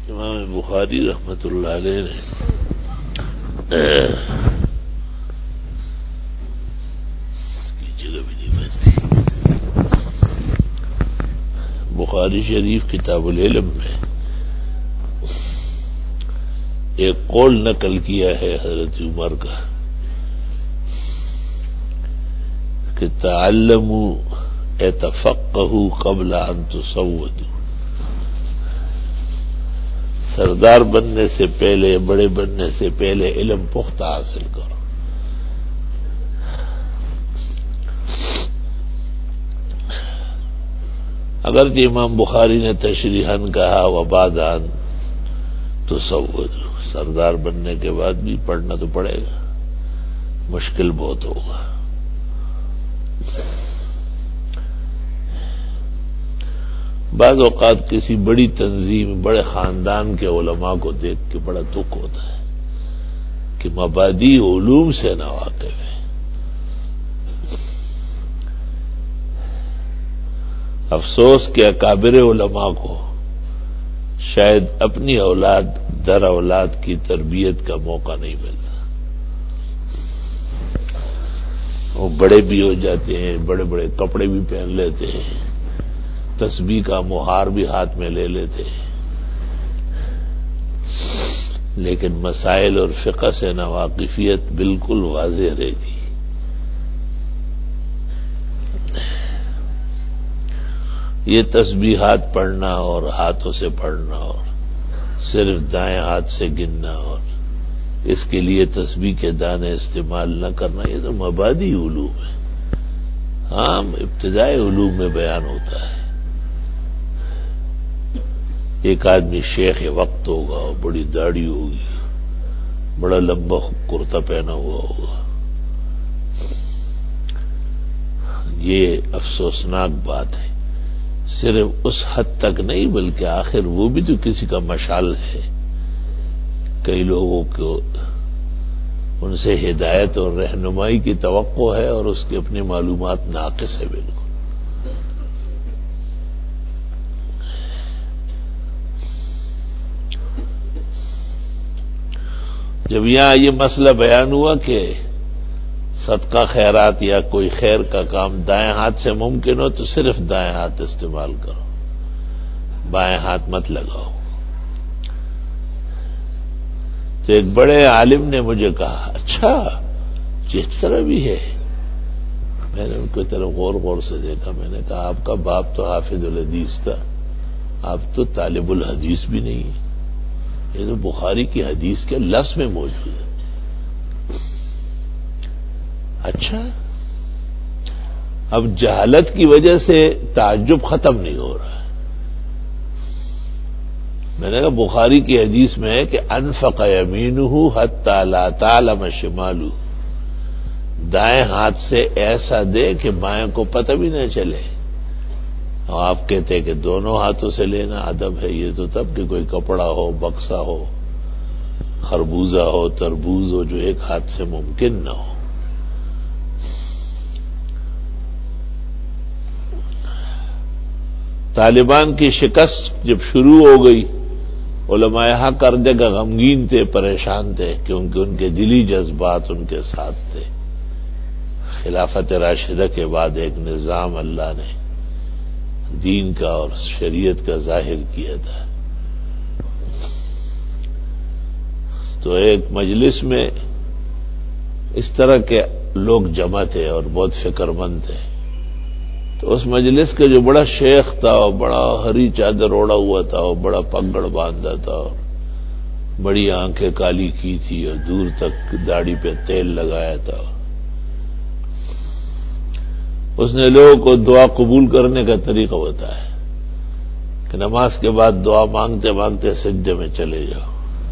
امام بخاری رحمۃ اللہ علیہ نے کی جگہ بھی نہیں بچتی بخاری شریف کتاب العلم میں ایک قول نقل کیا ہے حضرت عمر کا کہ تعلموا اتفقهوا قبل ان تسودوا، سردار بننے سے پہلے، بڑے بننے سے پہلے علم پختہ حاصل کرو۔ اگرچہ امام بخاری نے تشریحاً کہا وبعد ان تسودوا، سردار بننے کے بعد بھی پڑھنا تو پڑے گا، مشکل بہت ہوگا۔ بعض اوقات کسی بڑی تنظیم، بڑے خاندان کے علماء کو دیکھ کے بڑا دکھ ہوتا ہے کہ مبادی علوم سے ناواقف ہے۔ افسوس کہ اکابر علماء کو شاید اپنی اولاد در اولاد کی تربیت کا موقع نہیں ملتا۔ وہ بڑے بھی ہو جاتے ہیں، بڑے بڑے کپڑے بھی پہن لیتے ہیں، تسبیح کا مہار بھی ہاتھ میں لے لیتے ہیں، لیکن مسائل اور فقہ سے ناواقفیت بالکل واضح رہتی۔ یہ تسبیحات پڑھنا اور ہاتھوں سے پڑھنا اور صرف دائیں ہاتھ سے گننا اور اس کے لیے تسبیح کے دانے استعمال نہ کرنا، یہ تو مبادی علوم ہے۔ ہاں، ابتدائی علوم میں بیان ہوتا ہے۔ ایک آدمی شیخ وقت ہوگا، بڑی داڑھی ہوگی، بڑا لمبا کرتا پہنا ہوا ہوگا۔ یہ افسوسناک بات ہے۔ صرف اس حد تک نہیں بلکہ آخر وہ بھی تو کسی کا مشعل ہے۔ کئی لوگوں کو ان سے ہدایت اور رہنمائی کی توقع ہے اور اس کی اپنی معلومات ناقص ہے بالکل۔ جب یہاں یہ مسئلہ بیان ہوا کہ صدقہ خیرات یا کوئی خیر کا کام دائیں ہاتھ سے ممکن ہو تو صرف دائیں ہاتھ استعمال کرو، بائیں ہاتھ مت لگاؤ، تو ایک بڑے عالم نے مجھے کہا اچھا جس طرح بھی ہے۔ میں نے ان کی طرف غور غور سے دیکھا، میں نے کہا آپ کا باپ تو حافظ الحدیث تھا، آپ تو طالب الحدیث بھی نہیں ہے، یہ تو بخاری کی حدیث کے لفظ میں موجود ہے۔ اچھا، اب جہالت کی وجہ سے تعجب ختم نہیں ہو رہا۔ میں نے کہا بخاری کی حدیث میں ہے کہ انفق یمینہ حتی لا تعلم شمالہ، دائیں ہاتھ سے ایسا دے کہ بائیں کو پتہ بھی نہ چلے۔ اور آپ کہتے ہیں کہ دونوں ہاتھوں سے لینا ادب ہے، یہ تو تب کہ کوئی کپڑا ہو، بکسا ہو، خربوزہ ہو، تربوز ہو جو ایک ہاتھ سے ممکن نہ ہو۔ طالبان کی شکست جب شروع ہو گئی، علماء حق ہر جگہ غمگین تھے، پریشان تھے، کیونکہ ان کے دلی جذبات ان کے ساتھ تھے۔ خلافت راشدہ کے بعد ایک نظام اللہ نے دین کا اور شریعت کا ظاہر کیا تھا۔ تو ایک مجلس میں اس طرح کے لوگ جمع تھے اور بہت فکر مند تھے۔ تو اس مجلس کے جو بڑا شیخ تھا اور بڑا ہری چادر اوڑا ہوا تھا اور بڑا پگڑ باندھا تھا اور بڑی آنکھیں کالی کی تھی اور دور تک داڑھی پہ تیل لگایا تھا، اس نے لوگوں کو دعا قبول کرنے کا طریقہ بتایا کہ نماز کے بعد دعا مانگتے مانگتے سجدے میں چلے جاؤ۔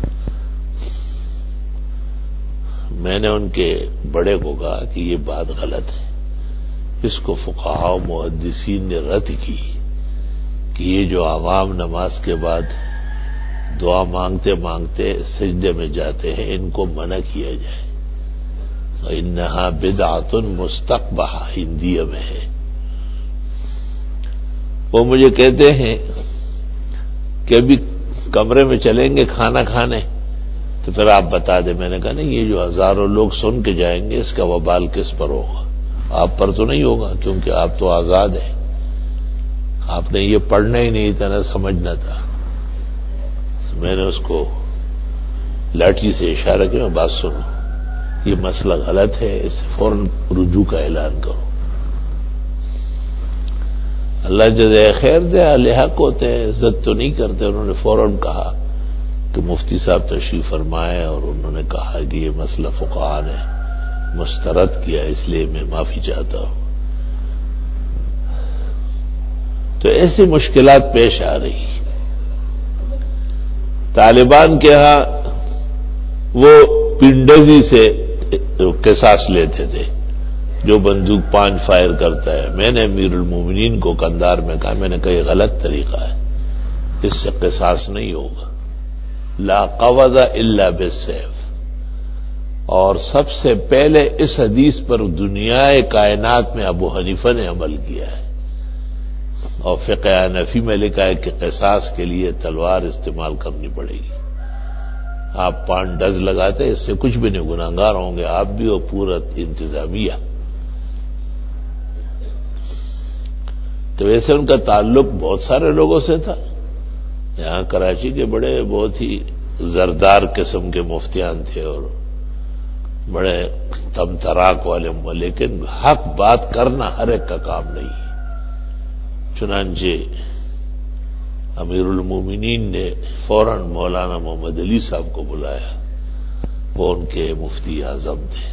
میں نے ان کے بڑے کو کہا کہ یہ بات غلط ہے، اس کو فقہاء و محدثین نے رد کی کہ یہ جو عوام نماز کے بعد دعا مانگتے مانگتے سجدے میں جاتے ہیں ان کو منع کیا جائے۔ انہا بدعۃ مستقبحہ ہندیہ میں ہے۔ وہ مجھے کہتے ہیں کہ ابھی کمرے میں چلیں گے کھانا کھانے تو پھر آپ بتا دیں. میں نے کہا نہیں، یہ جو ہزاروں لوگ سن کے جائیں گے اس کا وبال کس پر ہوگا؟ آپ پر تو نہیں ہوگا، کیونکہ آپ تو آزاد ہیں. آپ نے یہ پڑھنا ہی نہیں تھا، نہ سمجھنا تھا. میں نے اس کو لاٹھی سے اشارہ کیا، بات سنو، یہ مسئلہ غلط ہے، اس سے فوراً رجوع کا اعلان کرو. اللہ جزائے خیر دے، اہل حق ہوتے ہیں، عزت تو نہیں کرتے. انہوں نے فوراً کہا کہ مفتی صاحب تشریف فرمائے، اور انہوں نے کہا کہ یہ مسئلہ فقہاء نے مسترد کیا، اس لیے میں معافی چاہتا ہوں. تو ایسی مشکلات پیش آ رہی. طالبان کے ہاں وہ پنڈزی سے قصاص لیتے تھے، جو بندوق 5 فائر کرتا ہے. میں نے امیر المومنین کو کندار میں کہا، میں نے کہا یہ غلط طریقہ ہے، اس سے قصاص نہیں ہوگا. لا قوض الا بالسیف. اور سب سے پہلے اس حدیث پر دنیا کائنات میں ابو حنیفہ نے عمل کیا ہے، اور فقہ حنفی میں لکھا ہے کہ قصاص کے لیے تلوار استعمال کرنی پڑے گی. آپ 5 ڈز لگاتے، اس سے کچھ بھی نہیں، گناہگار ہوں گے آپ بھی اور پورا انتظامیہ. تو ویسے ان کا تعلق بہت سارے لوگوں سے تھا. یہاں کراچی کے بڑے بہت ہی زردار قسم کے مفتیان تھے اور بڑے تم تراک والے، لیکن حق بات کرنا ہر ایک کا کام نہیں. چنانچہ امیر المومنین نے فوراً مولانا محمد علی صاحب کو بلایا، وہ ان کے مفتی اعظم تھے.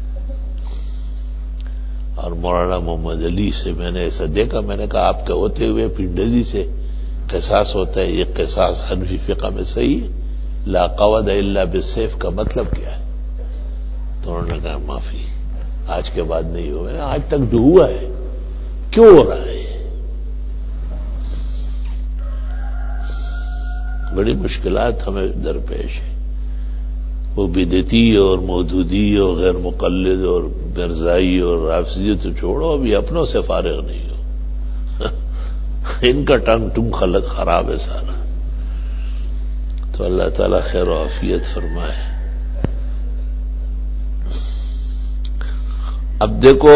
اور مولانا محمد علی سے میں نے ایسا دیکھا، میں نے کہا آپ کے ہوتے ہوئے پنڈزی سے قصاص ہوتا ہے، یہ قصاص حنفی فقہ میں صحیح ہے؟ لا قود الا بالسیف کا مطلب کیا ہے؟ تو انہوں نے کہا معافی، آج کے بعد نہیں ہو. میں نے آج تک جو ہوا ہے کیوں ہو رہا ہے؟ بڑی مشکلات ہمیں درپیش ہے. وہ بدعتی اور مودودی اور غیر مقلد اور مرزائی اور رافضی تو چھوڑو، ابھی اپنوں سے فارغ نہیں ہو. ان کا ٹنگ ٹنگ خراب ہے سارا. تو اللہ تعالی خیر و عافیت فرمائے. اب دیکھو،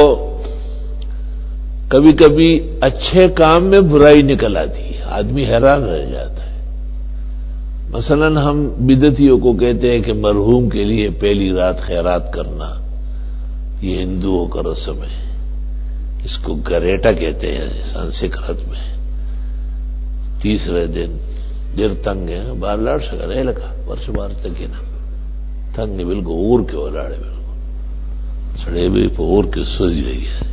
کبھی کبھی اچھے کام میں برائی نکل آتی ہے، آدمی حیران رہ جاتا ہے. مثلا ہم بدعتیوں کو کہتے ہیں کہ مرحوم کے لیے پہلی رات خیرات کرنا یہ ہندوؤں کا رسم ہے. اس کو گریٹا کہتے ہیں سنسکرت میں. تیسرے دن دیر تنگ ہے باہر لاڑ سکا رہے لکھا ورش بار تک ہی نا تنگ نے بالکل اور کے ولاڑے بالکل سڑے بھی اور کے سوزی رہی ہے.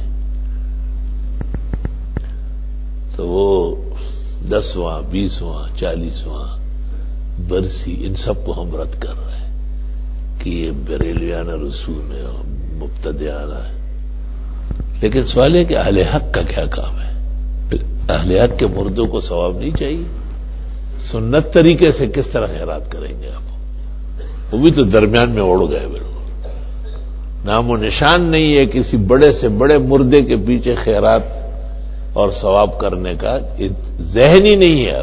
تو وہ 10واں 20واں 40واں برسی ان سب کو ہم رد کر رہے ہیں کہ یہ بریلویانہ رسوم ہے اور مبتدیانہ ہے. لیکن سوال ہے کہ اہل حق کا کیا کام ہے؟ اہل حق کے مردوں کو ثواب نہیں چاہیے؟ سنت طریقے سے کس طرح خیرات کریں گے آپ؟ وہ بھی تو درمیان میں اڑ گئے بالکل. نام و نشان نہیں ہے کسی بڑے سے بڑے مردے کے پیچھے خیرات اور ثواب کرنے کا، ذہن ہی نہیں ہے اب.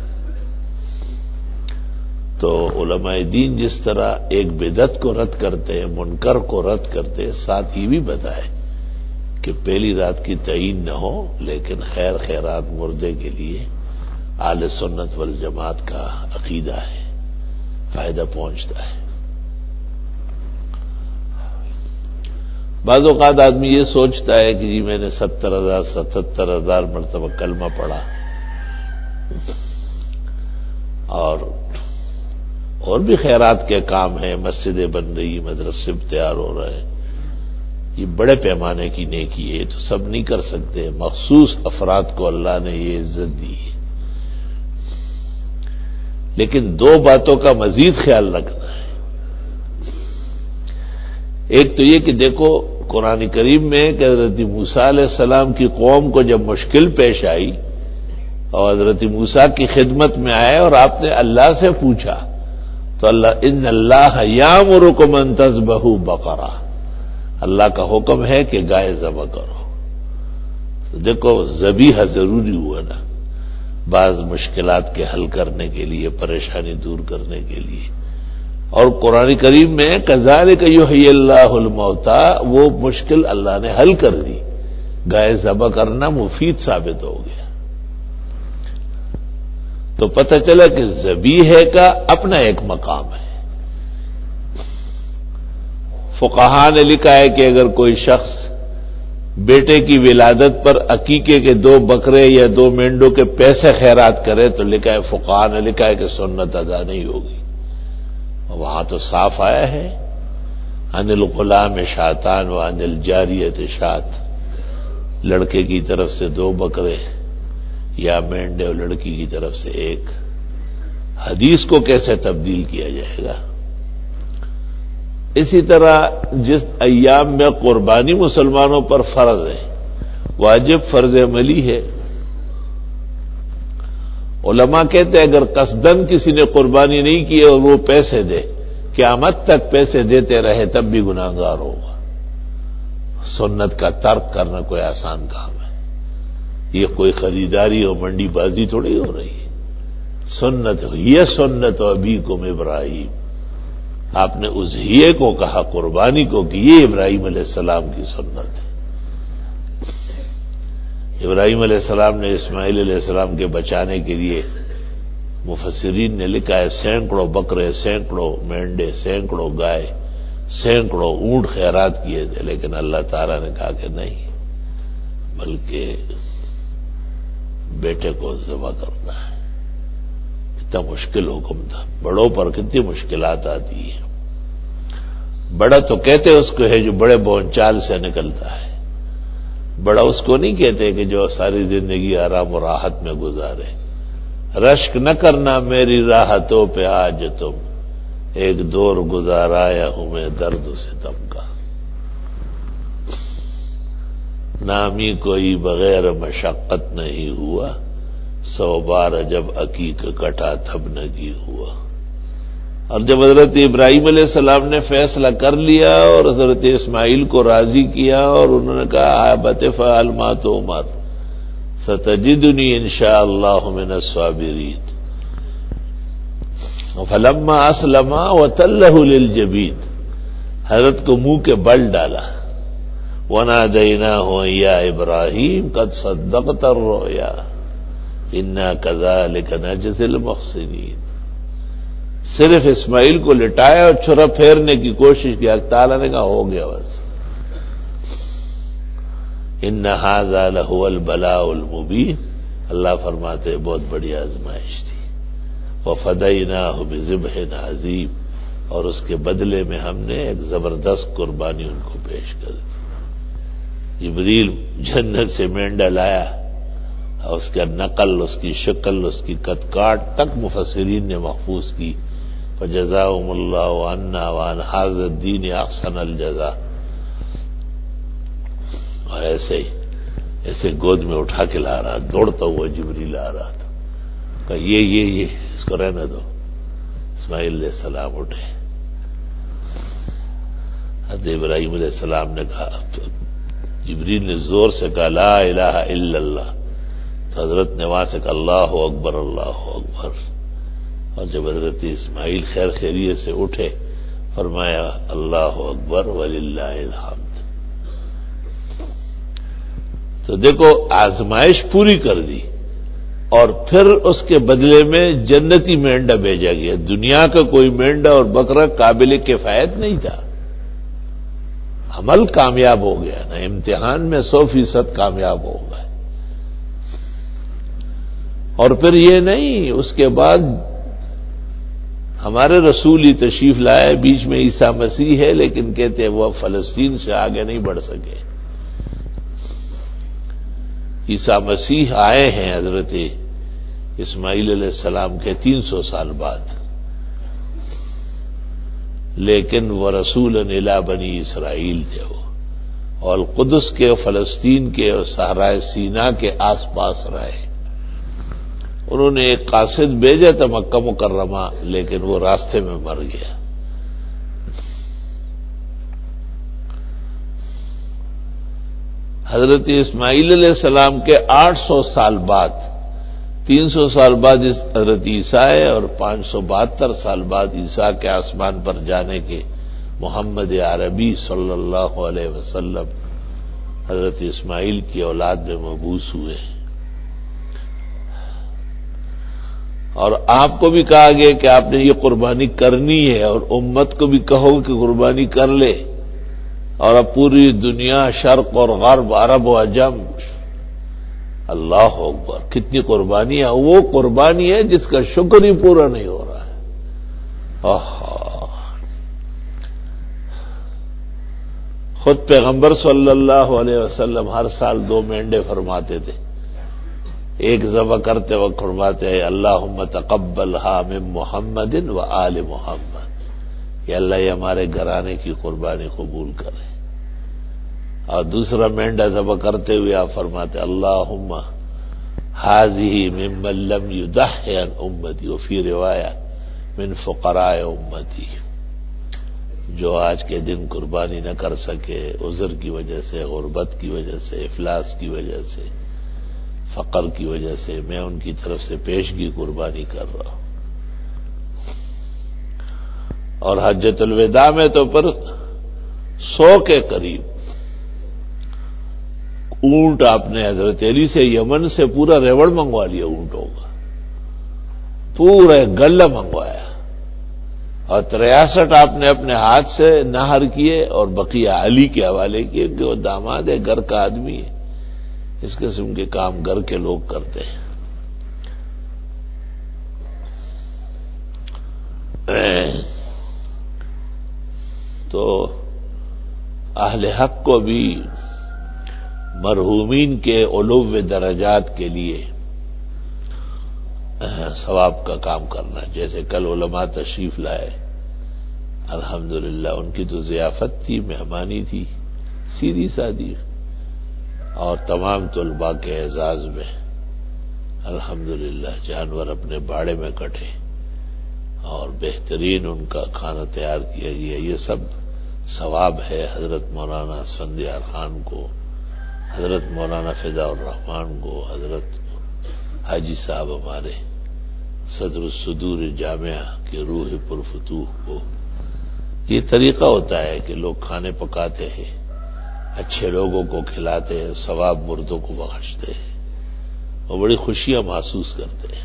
تو علماء دین جس طرح ایک بدعت کو رد کرتے ہیں، منکر کو رد کرتے ہیں، ساتھ یہ بھی بتائے کہ پہلی رات کی تعین نہ ہو، لیکن خیر خیرات مردے کے لیے اہل سنت والجماعت کا عقیدہ ہے، فائدہ پہنچتا ہے. بعض اوقات آدمی یہ سوچتا ہے کہ جی میں نے 70,000 77,000 مرتبہ کلمہ پڑھا اور بھی خیرات کے کام ہیں، مسجدیں بن رہی، مدرسے تیار ہو رہے ہیں، یہ بڑے پیمانے کی نیکی ہے، تو سب نہیں کر سکتے. مخصوص افراد کو اللہ نے یہ عزت دی ہے. لیکن 2 باتوں کا مزید خیال رکھنا ہے. ایک تو یہ کہ دیکھو قرآن کریم میں کہ حضرت موسیٰ علیہ السلام کی قوم کو جب مشکل پیش آئی اور حضرت موسیٰ کی خدمت میں آئے اور آپ نے اللہ سے پوچھا تو اللہ ان اللہ یامرکم ان تذبحوا بقرہ، اللہ کا حکم ہے کہ گائے ذبح کرو. تو دیکھو ذبیحہ ضروری ہوا نا. بعض مشکلات کے حل کرنے کے لیے، پریشانی دور کرنے کے لیے. اور قرآن کریم میں کذالک یحیی اللہ الموتى، وہ مشکل اللہ نے حل کر دی. گائے ذبح کرنا مفید ثابت ہو گیا. تو پتہ چلا کہ ذبیحے کا اپنا ایک مقام ہے. فقہا نے لکھا ہے کہ اگر کوئی شخص بیٹے کی ولادت پر عقیقے کے 2 بکرے یا 2 مینڈوں کے پیسے خیرات کرے تو لکھا ہے، فقہا نے لکھا ہے کہ سنت ادا نہیں ہوگی. وہاں تو صاف آیا ہے، عن الغلام شاتان و عن الجاریۃ شات، لڑکے کی طرف سے 2 بکرے یا مینڈے اور لڑکی کی طرف سے 1. حدیث کو کیسے تبدیل کیا جائے گا؟ اسی طرح جس ایام میں قربانی مسلمانوں پر فرض ہے، واجب فرض عملی ہے، علماء کہتے ہیں اگر قصدن کسی نے قربانی نہیں کی اور وہ پیسے دے، قیامت تک پیسے دیتے رہے تب بھی گناہگار ہوگا. سنت کا ترک کرنا کوئی آسان کام ہے. یہ کوئی خریداری اور منڈی بازی تھوڑی ہو رہی ہے. سنت یہ سنت ابیکم ابراہیم، آپ نے اضحیے کو کہا، قربانی کو کہ یہ ابراہیم علیہ السلام کی سنت ہے. ابراہیم علیہ السلام نے اسماعیل علیہ السلام کے بچانے کے لیے، مفسرین نے لکھا ہے، سینکڑوں بکرے، سینکڑوں مینڈے، سینکڑوں گائے، سینکڑوں اونٹ خیرات کیے تھے، لیکن اللہ تعالیٰ نے کہا کہ نہیں، بلکہ بیٹے کو ذبح کرنا ہے. کتنا مشکل حکم تھا. بڑوں پر کتنی مشکلات آتی ہیں. بڑا تو کہتے اس کو ہے جو بڑے بونچال سے نکلتا ہے. بڑا اس کو نہیں کہتے کہ جو ساری زندگی آرام و راحت میں گزارے. رشک نہ کرنا میری راحتوں پہ آج تم، ایک دور گزارایا ہوں میں درد و ستم کا. نامی کوئی بغیر مشقت نہیں ہوا، 100 بار جب عقیق کٹا تب نگی ہوا. اور جب حضرت ابراہیم علیہ السلام نے فیصلہ کر لیا اور حضرت اسماعیل کو راضی کیا اور انہوں نے کہا ابت فعل ما تؤمر ستجدنی انشاءاللہ من الصابرین، فلما اسلما وتلہ للجبین، حضرت کو منہ کے بل ڈالا. ونادیناہ یا ابراہیم قد صدقت الرؤیا انا کذالک نجزی المحسنین. صرف اسماعیل کو لٹایا اور چھرا پھیرنے کی کوشش کی. اللہ تعالیٰ نے کہا ہو گیا بس. ان ھذا لہو البلاء المبین، اللہ فرماتے بہت بڑی آزمائش تھی. وفدیناہ بذبح عظیم، اور اس کے بدلے میں ہم نے ایک زبردست قربانی ان کو پیش کر دی. جبریل جنت سے مینڈا لایا، اس کا نقل، اس کی شکل، اس کی قد کاٹ تک مفسرین نے محفوظ کی. فجزاهم اللہ عنا وعن ھذا الدین احسن الجزاء. اور ایسے گود میں اٹھا کے لا رہا، دوڑتا ہوا جبریل آ رہا تھا. کہا یہ اس کو رہنے دو. اسماعیل علیہ السلام اٹھے. حضرت ابراہیم علیہ السلام نے کہا، جبریل نے زور سے کہا لا الہ الا اللہ، تو حضرت نے وہاں سے کہا اللہ اکبر اللہ اکبر. اور جب حضرت اسماعیل خیر خیریت سے اٹھے فرمایا اللہ اکبر وللہ الحمد. تو دیکھو آزمائش پوری کر دی اور پھر اس کے بدلے میں جنتی مینڈا بھیجا گیا. دنیا کا کوئی مینڈا اور بکرا قابل کفایت نہیں تھا. عمل کامیاب ہو گیا نا، امتحان میں 100% کامیاب ہو گئے. اور پھر یہ نہیں، اس کے بعد ہمارے رسول ہی تشریف لائے. بیچ میں عیسیٰ مسیح ہے، لیکن کہتے ہیں وہ فلسطین سے آگے نہیں بڑھ سکے. عیسیٰ مسیح آئے ہیں حضرت اسماعیل علیہ السلام کے 300 سال بعد، لیکن وہ رسول الی بنی اسرائیل تھے. وہ اور قدس کے، فلسطین کے اور صحرائے سینا کے آس پاس رہے. انہوں نے ایک قاصد بھیجا تھا مکہ مکرمہ، لیکن وہ راستے میں مر گیا. حضرت اسماعیل علیہ السلام کے 800 سال بعد 300 سال بعد حضرت عیسیٰ ہے اور 572 سال بعد عیسیٰ کے آسمان پر جانے کے محمد عربی صلی اللہ علیہ وسلم حضرت اسماعیل کی اولاد میں مبعوث ہوئے ہیں۔ اور آپ کو بھی کہا گیا کہ آپ نے یہ قربانی کرنی ہے، اور امت کو بھی کہو کہ قربانی کر لے۔ اور اب پوری دنیا، شرق اور غرب، عرب و عجم، اللہ اکبر، کتنی قربانی ہے۔ وہ قربانی ہے جس کا شکر ہی پورا نہیں ہو رہا ہے۔ خود پیغمبر صلی اللہ علیہ وسلم ہر سال 2 مینڈے فرماتے تھے۔ ایک ذبح کرتے وقت فرماتے ہیں اللہم تقبلھا من محمد و آل محمد، کہ اللہ یہ ہمارے گھرانے کی قربانی قبول کرے۔ اور دوسرا مینڈا ذبح کرتے ہوئے آپ فرماتے اللہم ھذہ ممن لم یضحِ عن امتی، وفی روایہ من فقراء امتی، جو آج کے دن قربانی نہ کر سکے عذر کی وجہ سے، غربت کی وجہ سے، افلاس کی وجہ سے، فقر کی وجہ سے، میں ان کی طرف سے پیشگی قربانی کر رہا ہوں۔ اور حجۃ الوداع میں تو پر 100 کے قریب اونٹ آپ نے حضرت علی سے یمن سے پورا ریوڑ منگوا لیا اونٹوں کا، پورا گلہ منگوایا، اور 63 آپ نے اپنے ہاتھ سے نہر کیے اور بقیہ علی کے حوالے کیے کہ وہ داماد ہے، گھر کا آدمی ہے، اس قسم کے کام گھر کے لوگ کرتے ہیں۔ تو اہل حق کو بھی مرحومین کے علو درجات کے لیے ثواب کا کام کرنا، جیسے کل علماء تشریف لائے، الحمدللہ ان کی تو ضیافت تھی، مہمانی تھی، سیدھی سادی، اور تمام طلباء کے اعزاز میں الحمدللہ جانور اپنے باڑے میں کٹے اور بہترین ان کا کھانا تیار کیا گیا۔ یہ سب ثواب ہے حضرت مولانا اسفندیار خان کو، حضرت مولانا فضاء الرحمان کو، حضرت حاجی صاحب ہمارے صدر الصدور جامعہ کے روح پرفتوح کو۔ یہ طریقہ ہوتا ہے کہ لوگ کھانے پکاتے ہیں، اچھے لوگوں کو کھلاتے ہیں، ثواب مردوں کو بخشتے ہیں، اور بڑی خوشیاں محسوس کرتے ہیں۔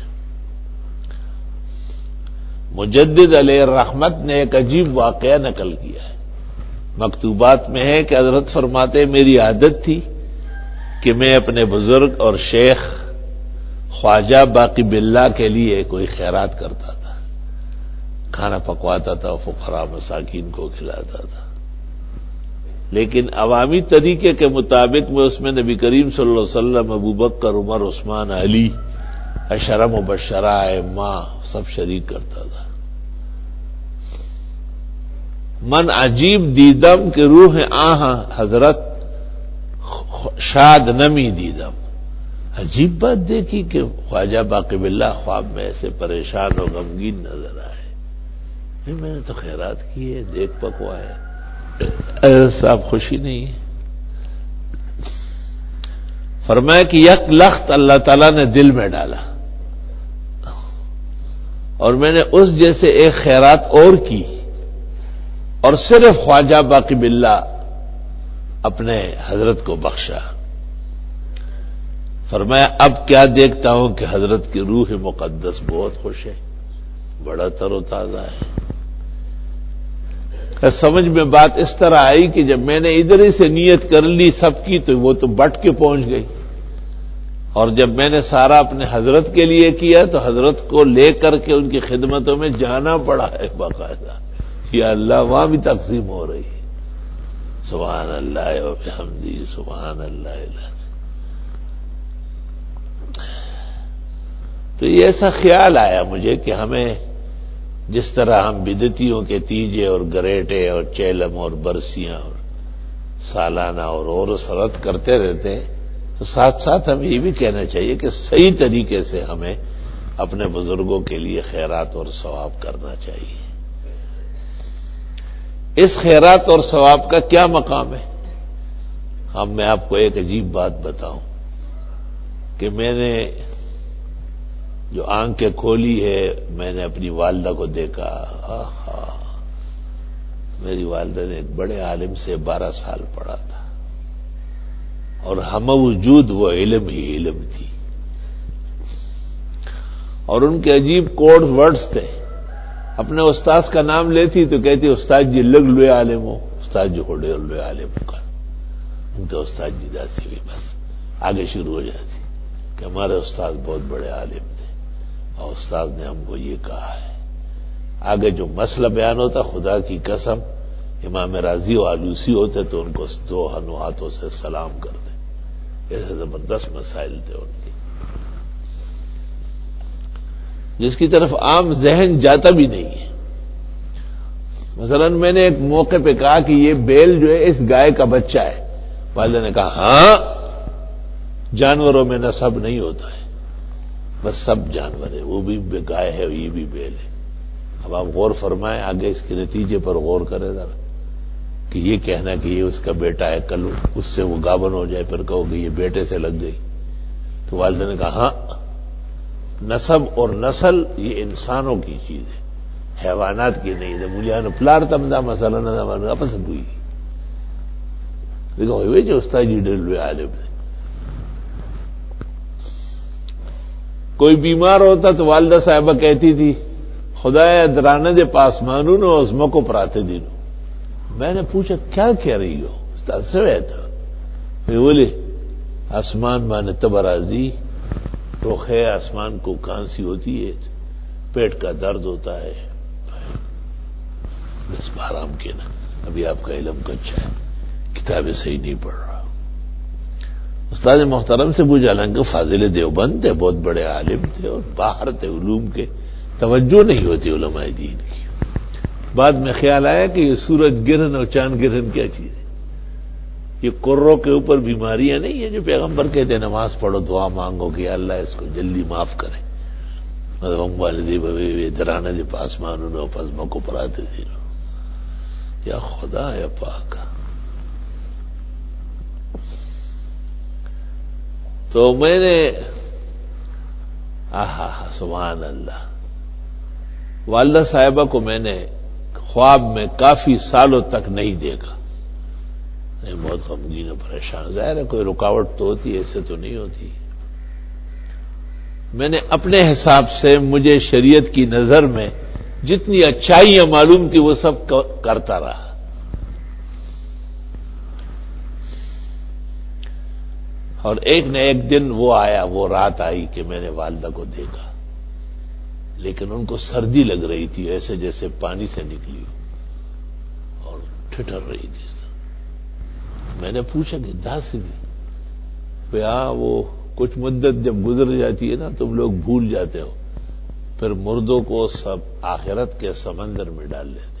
مجدد علیہ الرحمت نے ایک عجیب واقعہ نقل کیا ہے، مکتوبات میں ہے کہ حضرت فرماتے میری عادت تھی کہ میں اپنے بزرگ اور شیخ خواجہ باقی باللہ کے لیے کوئی خیرات کرتا تھا، کھانا پکواتا تھا، فقراء مساکین کو کھلاتا تھا، لیکن عوامی طریقے کے مطابق میں اس میں نبی کریم صلی اللہ علیہ وسلم، ابو بکر، عمر، عثمان، علی، عشرہ مبشرہ، ائمہ سب شریک کرتا تھا۔ من عجیب دیدم کہ روح آہاں حضرت شاد نمی دیدم، عجیب بات دیکھی کہ خواجہ باقی باللہ خواب میں ایسے پریشان اور غمگین نظر آئے۔ میں نے تو خیرات کی ہے، دیکھ پکوائے، صاحب خوشی نہیں ہے۔ فرمایا کہ یک لخت اللہ تعالیٰ نے دل میں ڈالا، اور میں نے اس جیسے ایک خیرات اور کی، اور صرف خواجہ باقی باللہ اپنے حضرت کو بخشا۔ فرمایا اب کیا دیکھتا ہوں کہ حضرت کی روح مقدس بہت خوش ہے، بڑا تر و تازہ ہے۔ سمجھ میں بات اس طرح آئی کہ جب میں نے ادھر ہی سے نیت کر لی سب کی، تو وہ تو بٹ کے پہنچ گئی، اور جب میں نے سارا اپنے حضرت کے لیے کیا تو حضرت کو لے کر کے ان کی خدمتوں میں جانا پڑا ہے باقاعدہ۔ یا اللہ، وہاں بھی تقسیم ہو رہی ہے، سبحان اللہ و بحمدہ، سبحان اللہ العظیم۔ تو یہ ایسا خیال آیا مجھے کہ ہمیں جس طرح ہم بدعتیوں کے تیجے اور گریٹے اور چیلم اور برسیاں اور سالانہ اور رد کرتے رہتے ہیں، تو ساتھ ساتھ ہمیں یہ بھی کہنا چاہیے کہ صحیح طریقے سے ہمیں اپنے بزرگوں کے لیے خیرات اور ثواب کرنا چاہیے۔ اس خیرات اور ثواب کا کیا مقام ہے؟ میں آپ کو ایک عجیب بات بتاؤں کہ میں نے جو آنکھیں کھولی ہے میں نے اپنی والدہ کو دیکھا. میری والدہ نے ایک بڑے عالم سے 12 سال پڑھا تھا اور ہم وجود وہ علم ہی علم تھی. اور ان کے عجیب کوڈ ورڈز تھے. اپنے استاذ کا نام لیتی تو کہتی استاد جی لگ لوے عالم ہو، استاد جی ہوڑے لوے عالم کا. ان تو استاد جی داسی ہوئی بس آگے شروع ہو جاتی کہ ہمارے استاد بہت بڑے عالم تھے اور استاد نے ہم کو یہ کہا ہے. آگے جو مسئلہ بیان ہوتا خدا کی قسم امام راضی و آلوسی ہوتے تو ان کو 2 ہاتھوں سے سلام کرتے. ایسے زبردست مسائل تھے ان کے جس کی طرف عام ذہن جاتا بھی نہیں ہے. مثلا میں نے ایک موقع پہ کہا کہ یہ بیل جو ہے اس گائے کا بچہ ہے. والدہ نے کہا ہاں جانوروں میں نسب نہیں ہوتا ہے، بس سب جانور ہے، وہ بھی گائے ہے یہ بھی بیل ہے. اب آپ غور فرمائیں آگے اس کے نتیجے پر غور کریں ذرا کہ یہ کہنا کہ یہ اس کا بیٹا ہے کل اس سے وہ گابن ہو جائے پھر کہو کہ یہ بیٹے سے لگ گئی. تو والدہ نے کہا ہاں نسب اور نسل یہ انسانوں کی چیز ہے، حیوانات کی نہیں ہے. ملیان پلار تمدا مسئلہ نہ آپس میں ہوئی دیکھو ہوئے جو استاد جی ڈل ہوئے عالم ہے. کوئی بیمار ہوتا تو والدہ صاحبہ کہتی تھی خدایا درانہ دے پاس مانو نو عظموں کو پراتے دینو. میں نے پوچھا کیا کہہ رہی ہو؟ استاد سے تھا بولے آسمان مانے تبرازی روخے آسمان کو کھانسی ہوتی ہے، پیٹ کا درد ہوتا ہے. بس آرام کے نا ابھی آپ کا علم کچا ہے، کتابیں صحیح نہیں پڑھ رہا. استاد محترم سے پوچھا حالانکہ فاضل دیوبند تھے، بہت بڑے عالم تھے اور باہر تھے علوم کے، توجہ نہیں ہوتی علماء دین کی. بعد میں خیال آیا کہ یہ سورج گرہن اور چاند گرہن کیا چیز ہے؟ یہ کروں کے اوپر بیماریاں نہیں ہیں جو پیغمبر کہتے ہیں نماز پڑھو دعا مانگو کہ اللہ اس کو جلدی معاف کرے. والدی بھائی درانہ دے پاس مانو نو پزموں کو پراتے تھے. یا خدا یا پاک. تو میں نے سبحان اللہ والدہ صاحبہ کو میں نے خواب میں کافی سالوں تک نہیں دیکھا. بہت غمگین اور پریشان. ظاہر ہے کوئی رکاوٹ تو ہوتی ہے، ایسے تو نہیں ہوتی. میں نے اپنے حساب سے مجھے شریعت کی نظر میں جتنی اچھائیاں معلوم تھی وہ سب کرتا رہا. اور ایک نہ ایک دن وہ آیا، وہ رات آئی کہ میں نے والدہ کو دیکھا لیکن ان کو سردی لگ رہی تھی ایسے جیسے پانی سے نکلی ہو اور ٹھٹر رہی تھی. میں نے پوچھا کہ داسی بھی وہ کچھ مدت جب گزر جاتی ہے نا تم لوگ بھول جاتے ہو، پھر مردوں کو سب آخرت کے سمندر میں ڈال لیتے.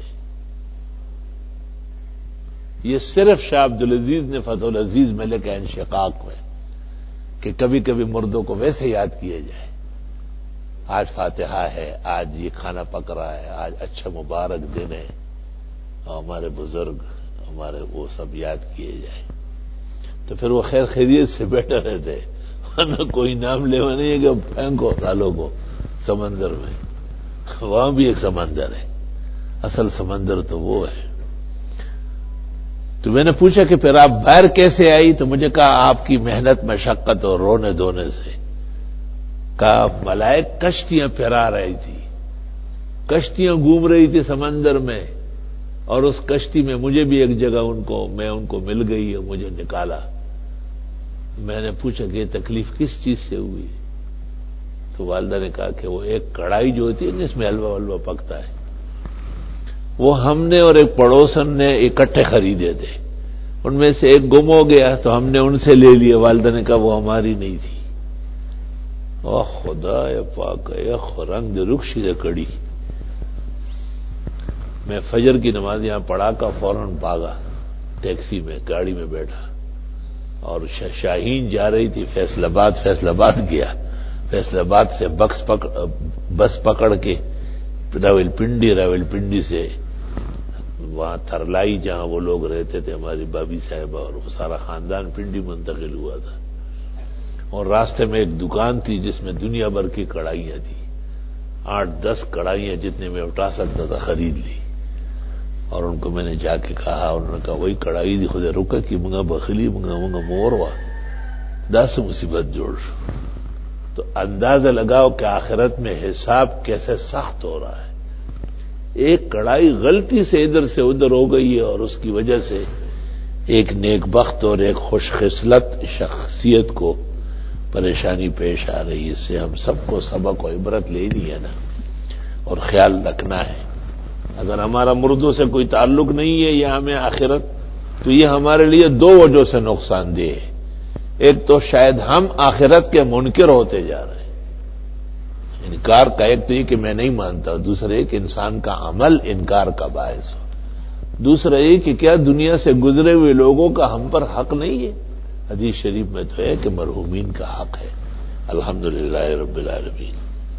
یہ صرف شاہ عبدالعزیز نے فتح العزیز میں لکھا انشقاق میں کہ کبھی کبھی مردوں کو ویسے یاد کیا جائے. آج فاتحہ ہے، آج یہ کھانا پک رہا ہے، آج اچھا مبارک دن ہے اور ہمارے بزرگ ہمارے وہ سب یاد کیے جائیں تو پھر وہ خیر خیریت سے بیٹھے رہتے. ورنہ کوئی نام لیوا نہیں ہے کہ پھینکو سالوں کو سمندر میں. وہاں بھی ایک سمندر ہے، اصل سمندر تو وہ ہے. تو میں نے پوچھا کہ پھر آپ باہر کیسے آئی؟ تو مجھے کہا آپ کی محنت مشقت اور رونے دھونے سے. کہا ملائک کشتیاں پھرا رہی تھی، کشتیاں گھوم رہی تھی سمندر میں اور اس کشتی میں مجھے بھی ایک جگہ میں ان کو مل گئی اور مجھے نکالا. میں نے پوچھا کہ یہ تکلیف کس چیز سے ہوئی؟ تو والدہ نے کہا کہ وہ ایک کڑھائی جو ہوتی ہے جس میں حلوہ ولوہ پکتا ہے وہ ہم نے اور ایک پڑوسن نے اکٹھے خریدے تھے. ان میں سے ایک گم ہو گیا تو ہم نے ان سے لے لیا. والدہ نے کہا وہ ہماری نہیں تھی. او خدا پاک رنگ رخشی دے کڑی. میں فجر کی نماز یہاں پڑھا کر فوراً بھاگا، ٹیکسی میں گاڑی میں بیٹھا اور شاہین جا رہی تھی فیصل آباد گیا. فیصل آباد سے بس پکڑ کے راول پنڈی سے وہاں تھرلائی جہاں وہ لوگ رہتے تھے ہماری بابی صاحبہ اور وہ سارا خاندان پنڈی منتقل ہوا تھا. اور راستے میں ایک دکان تھی جس میں دنیا بھر کی کڑھائیاں تھیں، 8-10 کڑھائیاں جتنے میں اٹھا سکتا تھا خرید لی. اور ان کو میں نے جا کے کہا، انہوں نے کہا وہی کڑھائی دی خود رکا کی منگا بخلی منگا مور ہوا 10 مصیبت جوڑ. تو اندازہ لگاؤ کہ آخرت میں حساب کیسے سخت ہو رہا ہے. ایک کڑھائی غلطی سے ادھر سے ادھر ہو گئی ہے اور اس کی وجہ سے ایک نیک بخت اور ایک خوش خصلت شخصیت کو پریشانی پیش آ رہی ہے. اس سے ہم سب کو سبق و عبرت لینی ہے نا، اور خیال رکھنا ہے. اگر ہمارا مردوں سے کوئی تعلق نہیں ہے یا ہمیں آخرت، تو یہ ہمارے لیے 2 وجہ سے نقصان دہ ہے. ایک تو شاید ہم آخرت کے منکر ہوتے جا رہے ہیں. انکار کا ایک تو یہ کہ میں نہیں مانتا، دوسرا یہ کہ انسان کا عمل انکار کا باعث ہو. دوسرا یہ کہ کیا دنیا سے گزرے ہوئے لوگوں کا ہم پر حق نہیں ہے؟ حدیث شریف میں تو ہے کہ مرحومین کا حق ہے. الحمدللہ رب العالمین.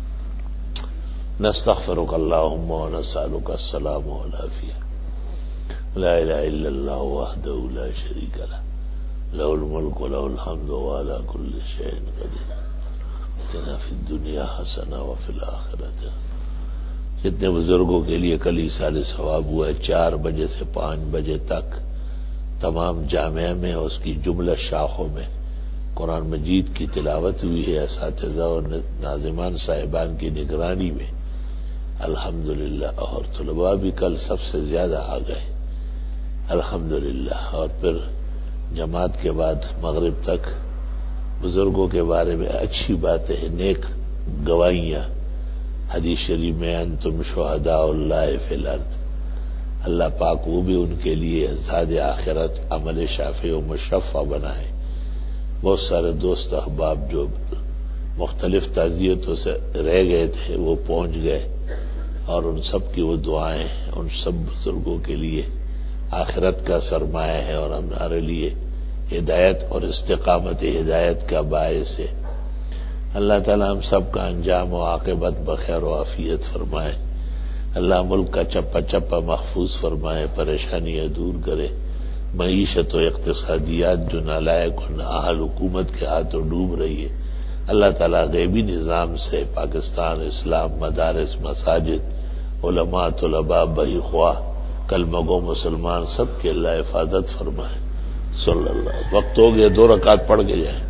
نستغفرک اللہم ونسألک السلام والعافیہ. لا الہ الا اللہ وحدہ لا شریک لہ لہ الملک ولہ الحمد وعلی کل شیء قدیر. اتنا فی الدنیا حسنہ وفی الآخرۃ. جتنے بزرگوں کے لیے کل ایصال ثواب ہوا ہے 4 بجے سے 5 بجے تک تمام جامعہ میں اس کی جملہ شاخوں میں قرآن مجید کی تلاوت ہوئی ہے اساتذہ اور ناظمان صاحبان کی نگرانی میں الحمدللہ. اور طلباء بھی کل سب سے زیادہ آ گئے الحمدللہ. اور پھر جماعت کے بعد مغرب تک بزرگوں کے بارے میں اچھی باتیں، نیک گواہیاں. حدیث شریف میں انتم شہداء اللہ فی الارض. اللہ پاک وہ بھی ان کے لیے زاد آخرت عمل شافع و مشفع بنائے. بہت سارے دوست احباب جو مختلف تعزیتوں سے رہ گئے تھے وہ پہنچ گئے، اور ان سب کی وہ دعائیں ان سب بزرگوں کے لیے آخرت کا سرمایہ ہے اور ہمارے لیے ہدایت اور استقامت ہدایت کا باعث ہے. اللہ تعالی ہم سب کا انجام و عاقبت بخیر و عافیت فرمائے. اللہ ملک کا چپا چپا محفوظ فرمائے، پریشانیاں دور کرے. معیشت و اقتصادیات جو نالائق و نااہل حکومت کے ہاتھوں ڈوب رہی ہے، اللہ تعالیٰ غیبی نظام سے پاکستان اسلام، مدارس، مساجد، علماء، طلباء، بھائی خواہ، کلمہ گو مسلمان سب کے اللہ حفاظت فرمائے. صلی اللہ. وقت ہو گیا، 2 رکعت پڑھ کے جائیں.